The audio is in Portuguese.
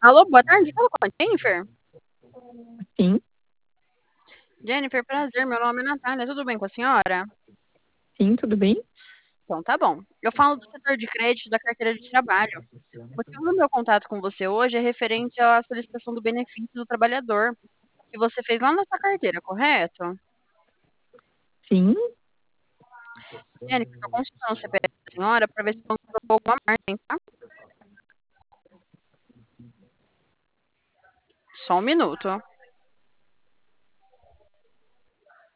Alô, boa tarde. Fala com a Jennifer. Sim, Jennifer, prazer. Meu nome é Natália. Tudo bem com a senhora? sim, tudo bem? Então, tá bom. Eu falo do setor de crédito da carteira de trabalho. O motivo do meu contato com você hoje é referente à solicitação do benefício do trabalhador que você fez lá na sua carteira, correto? Sim, Jennifer, estou consultando o CPF da senhora para ver se não colocou alguma margem, tá? Só um minuto.